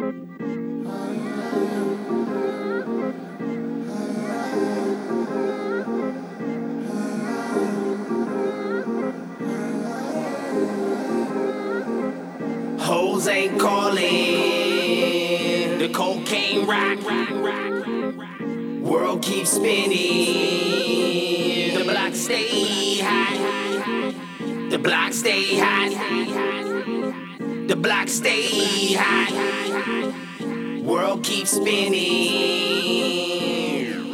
Hoes ain't calling, the cocaine rock. World keeps spinning, the block stay hot. The block stay hot. The block stay hot. World keeps spinning.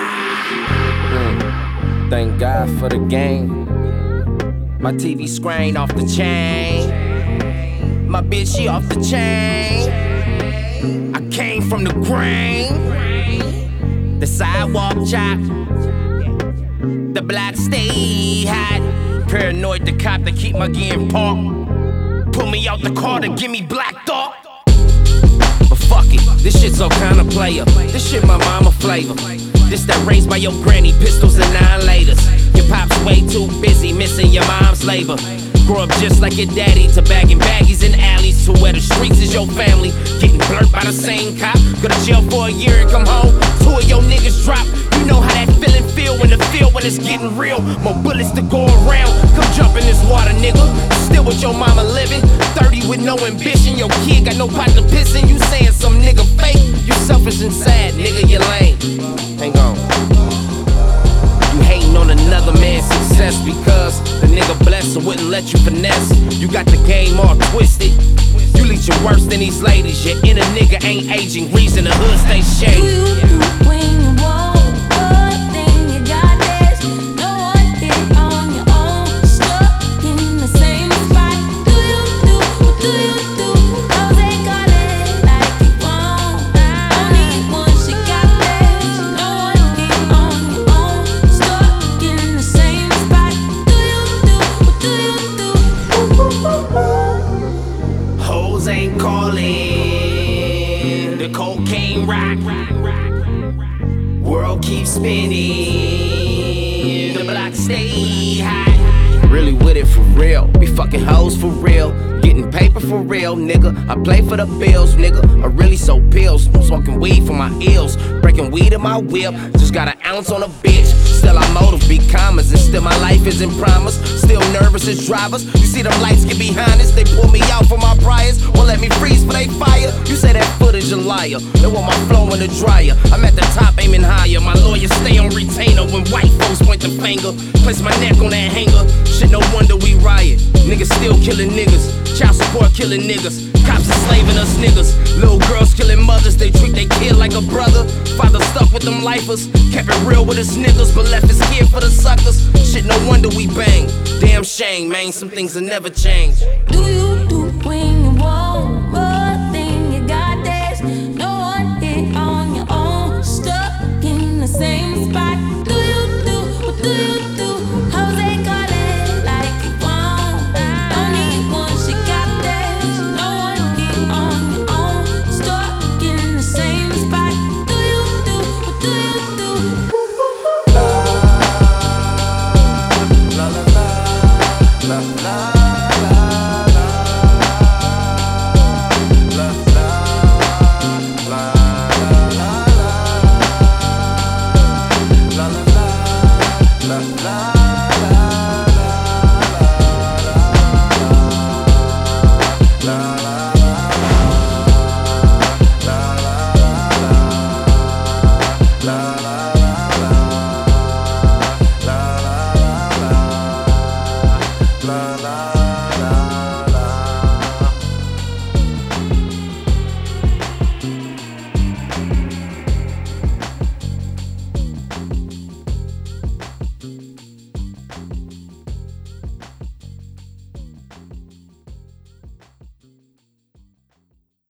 Thank God for the game. My TV screen off the chain. My bitch, she off the chain. I came from the grain. The sidewalk chop. The block stay hot. Paranoid the cop that keep my gear in park. Pull me out the car to give me black thought. But fuck it, this shit's all kinda player. This shit my mama flavor. This that raised by your granny, pistols and 9-laters. Your pop's way too busy missing your mom's labor. Grow up just like your daddy, to bagging baggies in alleys, to where the streets is your family. Getting blurred by the same cop. Go to jail for a year and come home. 2 of your niggas drop. You know how that feeling feel when the feel when it's getting real. More bullets to go around. Come jump in this water, nigga. Still with your mama living. 30 with no ambition. Your kid got no pot to piss in. You saying some nigga fake. You selfish and sad, nigga, you lame. Hang on. You hating on another man's success because the nigga blessed and wouldn't let you finesse. You got the game all twisted. You leeching worse than these ladies. Your inner nigga ain't aging. Reason the hood stay shady. Do you do when you want good thing? You got this. No one did on your own. Stuck in the same spot. Do you do? What do you do? Those they got it like you want. Only one she got this. No one did on your own. Stuck in the same spot. Do you do? What do you do? Hoes ain't calling, the cocaine rock. World keeps spinning, the block stay hot. Really with it for real. Be fucking hoes for real. Getting paper for real, nigga. I play for the bills, nigga. I really sold pills. Smoking weed for my ills. Breaking weed in my whip. Just got an ounce on a bitch. Still I motive big commas. And still my life is in promise. Still nervous as drivers. You see them lights get behind us. They pull me out for my priors. Won't let me freeze for they fire. You say that footage a liar. They want my flow in the dryer. I'm at the top aiming higher. My lawyers stay on retainer when white folks point the finger. Place my neck on that hanger. Shit, no wonder we riot. Niggas still killing niggas. Child support killing niggas. Cops enslaving us niggas. Little girls killing mothers. They treat their kid like a brother. Father stuck with them lifers. Kept it real with his niggas, but left his kid for the suckers. Shit, no wonder we bang. Damn shame, man. Some things will never change. Do you do when